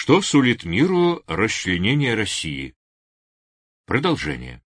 Что сулит миру расчленение России? Продолжение.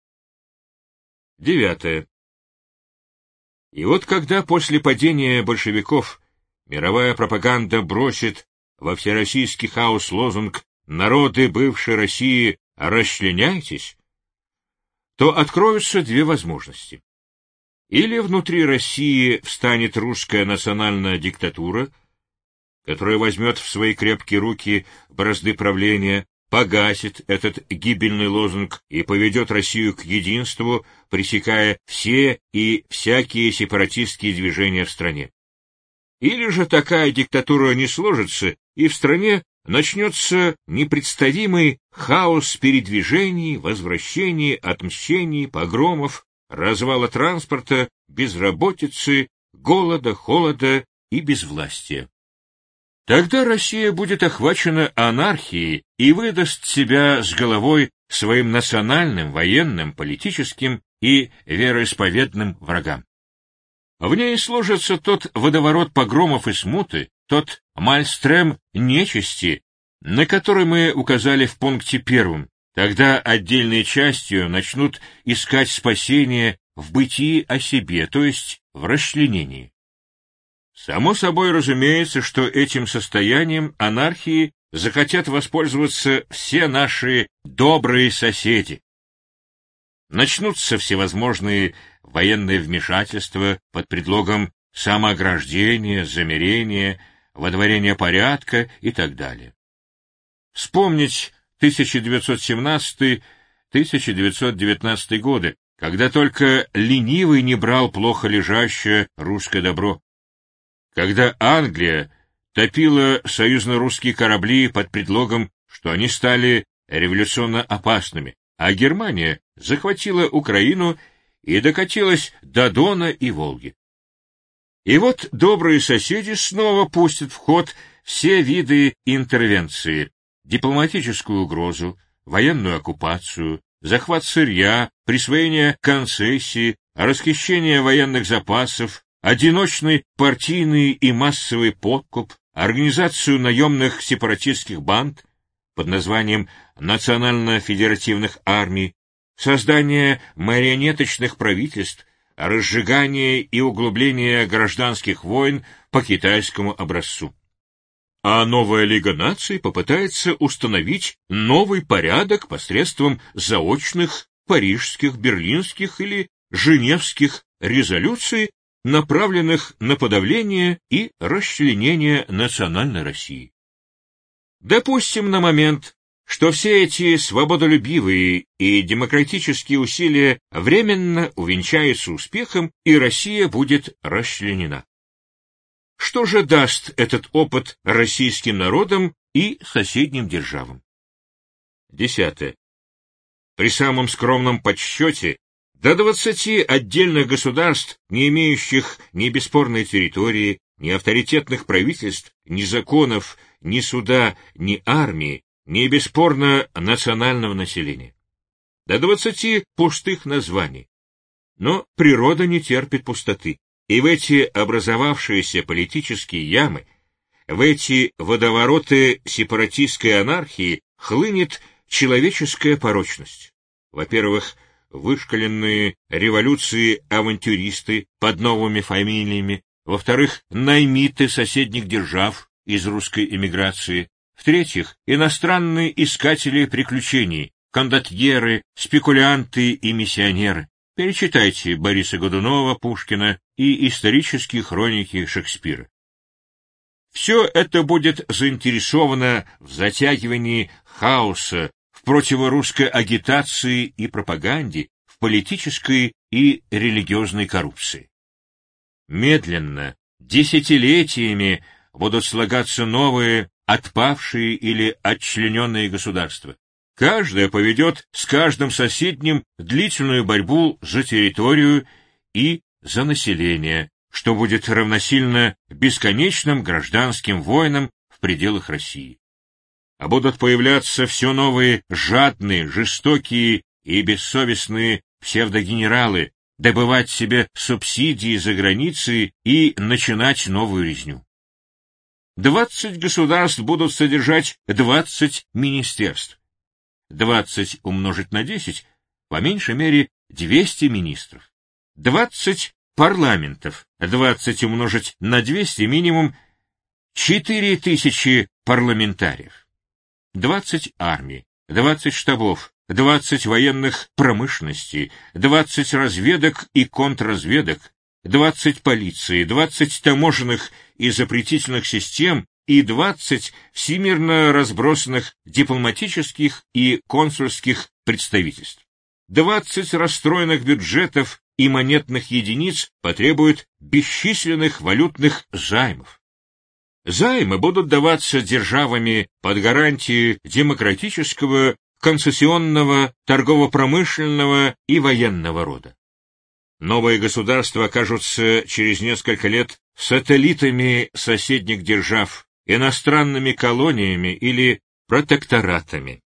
9. И вот когда после падения большевиков мировая пропаганда бросит во всероссийский хаос лозунг «Народы бывшей России, расчленяйтесь», то откроются две возможности. Или внутри России встанет русская национальная диктатура, которая возьмет в свои крепкие руки бразды правления, погасит этот гибельный лозунг и поведет Россию к единству, пресекая все и всякие сепаратистские движения в стране. Или же такая диктатура не сложится, и в стране начнется непредставимый хаос передвижений, возвращений, отмщений, погромов, развала транспорта, безработицы, голода, холода и безвластия. Тогда Россия будет охвачена анархией и выдаст себя с головой своим национальным, военным, политическим и вероисповедным врагам. В ней сложится тот водоворот погромов и смуты, тот мальстрем нечисти, на который мы указали в пункте 1. Тогда отдельной частью начнут искать спасение в бытии о себе, то есть в расчленении. Само собой разумеется, что этим состоянием анархии захотят воспользоваться все наши добрые соседи. Начнутся всевозможные военные вмешательства под предлогом самоограждения, замирения, водворения порядка и так далее. Вспомнить 1917-1919 годы, когда только ленивый не брал плохо лежащее русское добро. Когда Англия топила союзно-русские корабли под предлогом, что они стали революционно опасными, а Германия захватила Украину и докатилась до Дона и Волги. И вот добрые соседи снова пустят в ход все виды интервенции: дипломатическую угрозу, военную оккупацию, захват сырья, присвоение концессий, расхищение военных запасов, одиночный партийный и массовый подкуп, организацию наемных сепаратистских банд под названием национально-федеративных армий, создание марионеточных правительств, разжигание и углубление гражданских войн по китайскому образцу. А новая Лига наций попытается установить новый порядок посредством заочных парижских, берлинских или женевских резолюций, направленных на подавление и расчленение национальной России. Допустим на момент, что все эти свободолюбивые и демократические усилия временно увенчаются успехом, и Россия будет расчленена. Что же даст этот опыт российским народам и соседним державам? 10. При самом скромном подсчете до 20 отдельных государств, не имеющих ни бесспорной территории, ни авторитетных правительств, ни законов, ни суда, ни армии, ни бесспорно национального населения. До 20 пустых названий. Но природа не терпит пустоты, и в эти образовавшиеся политические ямы, в эти водовороты сепаратистской анархии хлынет человеческая порочность. Во-первых, вышкаленные революции-авантюристы под новыми фамилиями, во-вторых, наймиты соседних держав из русской эмиграции, в-третьих, иностранные искатели приключений, кондотьеры, спекулянты и миссионеры. Перечитайте Бориса Годунова, Пушкина и исторические хроники Шекспира. Все это будет заинтересовано в затягивании хаоса, в противорусской агитации и пропаганде, в политической и религиозной коррупции. Медленно, десятилетиями будут слагаться новые, отпавшие или отчлененные государства. Каждое поведет с каждым соседним длительную борьбу за территорию и за население, что будет равносильно бесконечным гражданским войнам в пределах России. А будут появляться все новые жадные, жестокие и бессовестные псевдогенералы, добывать себе субсидии за границей и начинать новую резню. 20 государств будут содержать 20 министерств. 20 умножить на 10, по меньшей мере 200 министров. 20 парламентов, 20 умножить на 200, минимум 4000 парламентариев. 20 армий, 20 штабов, 20 военных промышленностей, 20 разведок и контрразведок, 20 полиции, 20 таможенных и запретительных систем и 20 всемирно разбросанных дипломатических и консульских представительств. 20 расстроенных бюджетов и монетных единиц потребуют бесчисленных валютных займов. Займы будут даваться державами под гарантии демократического, концессионного, торгово-промышленного и военного рода. Новые государства окажутся через несколько лет сателлитами соседних держав, иностранными колониями или протекторатами.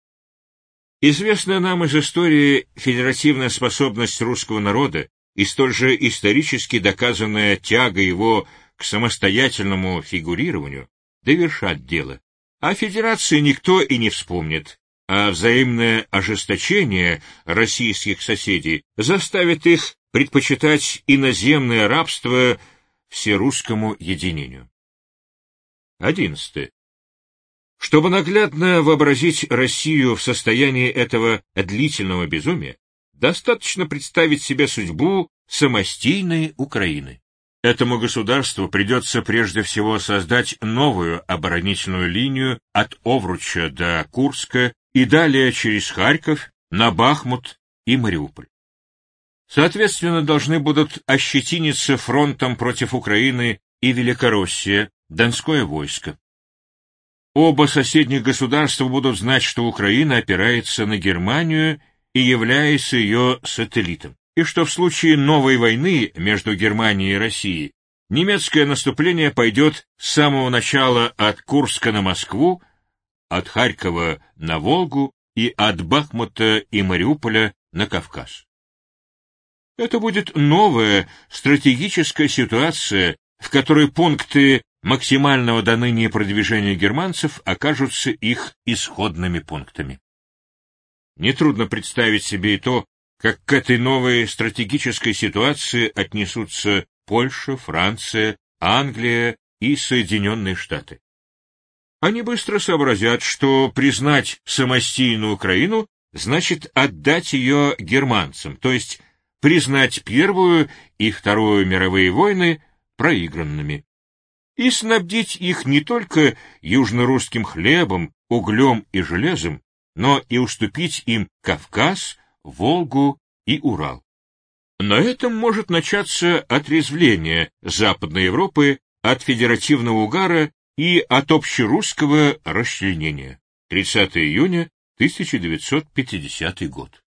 Известная нам из истории федеративная способность русского народа и столь же исторически доказанная тяга его к самостоятельному фигурированию довершат дело. О федерации никто и не вспомнит, а взаимное ожесточение российских соседей заставит их предпочитать иноземное рабство всерусскому единению. 11. Чтобы наглядно вообразить Россию в состоянии этого длительного безумия, достаточно представить себе судьбу самостийной Украины. Этому государству придется прежде всего создать новую оборонительную линию от Овруча до Курска и далее через Харьков на Бахмут и Мариуполь. Соответственно, должны будут ощетиниться фронтом против Украины и Великороссия, Донское войско. Оба соседних государства будут знать, что Украина опирается на Германию и является ее сателлитом, и что в случае новой войны между Германией и Россией немецкое наступление пойдет с самого начала от Курска на Москву, от Харькова на Волгу и от Бахмута и Мариуполя на Кавказ. Это будет новая стратегическая ситуация, в которой пункты максимального до ныне продвижения германцев окажутся их исходными пунктами. Нетрудно представить себе и то, как к этой новой стратегической ситуации отнесутся Польша, Франция, Англия и Соединенные Штаты. Они быстро сообразят, что признать самостийную Украину значит отдать ее германцам, то есть признать Первую и Вторую мировые войны проигранными, и снабдить их не только южнорусским хлебом, углем и железом, но и уступить им Кавказ, Волгу и Урал. На этом может начаться отрезвление Западной Европы от федеративного угара и от общерусского расчленения. 30 июня 1950 год.